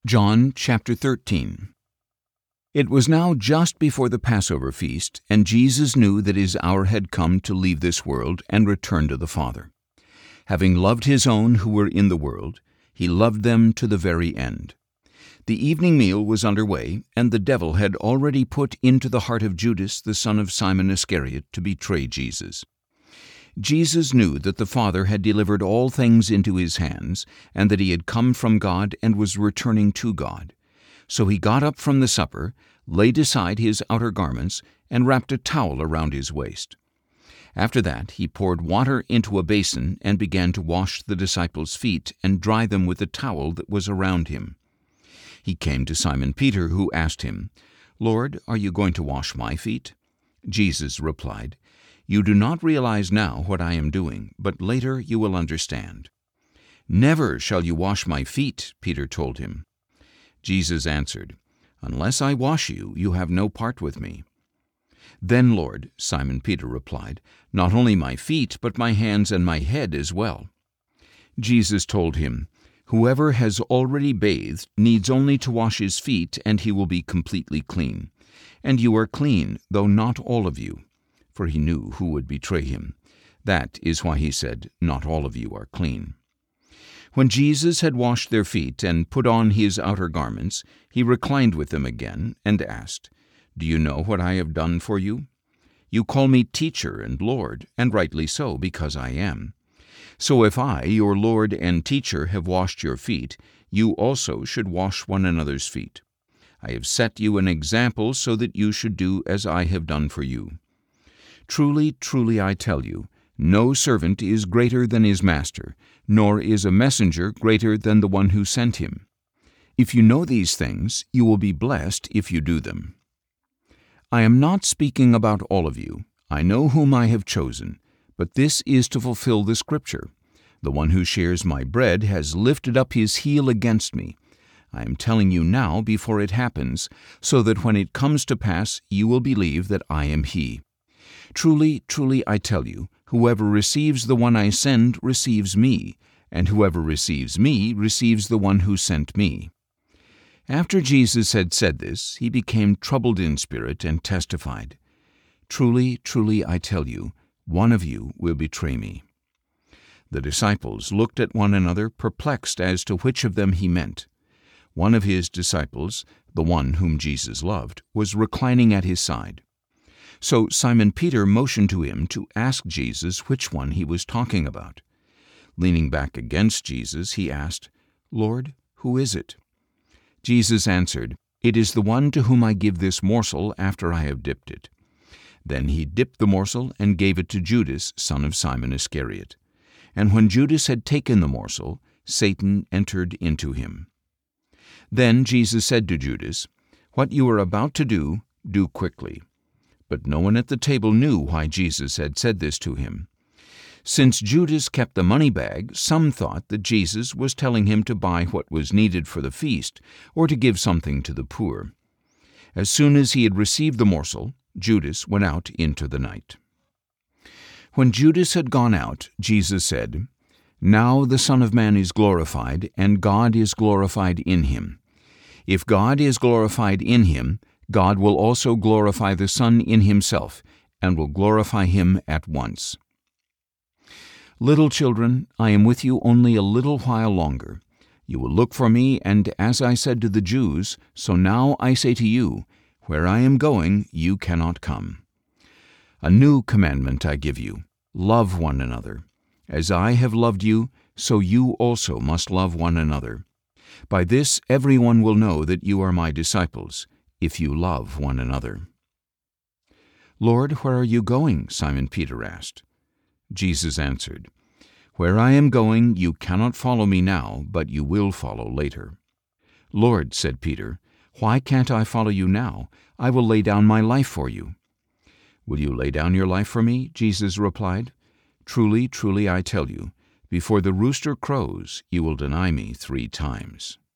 John chapter 13. It was now just before the Passover feast, and Jesus knew that his hour had come to leave this world and return to the Father. Having loved his own who were in the world, he loved them to the very end. The evening meal was under way, and the devil had already put into the heart of Judas, the son of Simon Iscariot, to betray Jesus. Jesus knew that the Father had delivered all things into his hands, and that he had come from God and was returning to God. So he got up from the supper, laid aside his outer garments, and wrapped a towel around his waist. After that he poured water into a basin and began to wash the disciples' feet and dry them with the towel that was around him. He came to Simon Peter, who asked him, "Lord, are you going to wash my feet?" Jesus replied, "You do not realize now what I am doing, but later you will understand." "Never shall you wash my feet," Peter told him. Jesus answered, "Unless I wash you, you have no part with me." "Then, Lord," Simon Peter replied, "not only my feet, but my hands and my head as well." Jesus told him, "Whoever has already bathed needs only to wash his feet, and he will be completely clean. And you are clean, though not all of you." For he knew who would betray him. That is why he said, "Not all of you are clean." When Jesus had washed their feet and put on his outer garments, he reclined with them again and asked, "Do you know what I have done for you? You call me teacher and Lord, and rightly so, because I am. So if I, your Lord and teacher, have washed your feet, you also should wash one another's feet. I have set you an example so that you should do as I have done for you. Truly, truly, I tell you, no servant is greater than his master, nor is a messenger greater than the one who sent him. If you know these things, you will be blessed if you do them. I am not speaking about all of you. I know whom I have chosen, but this is to fulfill the Scripture. The one who shares my bread has lifted up his heel against me. I am telling you now before it happens, so that when it comes to pass you will believe that I am he. Truly, truly, I tell you, whoever receives the one I send receives me, and whoever receives me receives the one who sent me." After Jesus had said this, he became troubled in spirit and testified, "Truly, truly, I tell you, one of you will betray me." The disciples looked at one another, perplexed as to which of them he meant. One of his disciples, the one whom Jesus loved, was reclining at his side. So Simon Peter motioned to him to ask Jesus which one he was talking about. Leaning back against Jesus, he asked, "Lord, who is it?" Jesus answered, "It is the one to whom I give this morsel after I have dipped it." Then he dipped the morsel and gave it to Judas, son of Simon Iscariot. And when Judas had taken the morsel, Satan entered into him. Then Jesus said to Judas, "What you are about to do, do quickly." But no one at the table knew why Jesus had said this to him. Since Judas kept the money bag, some thought that Jesus was telling him to buy what was needed for the feast, or to give something to the poor. As soon as he had received the morsel, Judas went out into the night. When Judas had gone out, Jesus said, "Now the Son of Man is glorified, and God is glorified in him. If God is glorified in him, God will also glorify the Son in himself, and will glorify him at once. Little children, I am with you only a little while longer. You will look for me, and as I said to the Jews, so now I say to you, where I am going, you cannot come. A new commandment I give you, love one another. As I have loved you, so you also must love one another. By this everyone will know that you are my disciples, if you love one another." "Lord, where are you going?" Simon Peter asked. Jesus answered, "Where I am going, you cannot follow me now, but you will follow later." "Lord," said Peter, "why can't I follow you now? I will lay down my life for you." "Will you lay down your life for me?" Jesus replied. "Truly, truly, I tell you, before the rooster crows, you will deny me 3 times."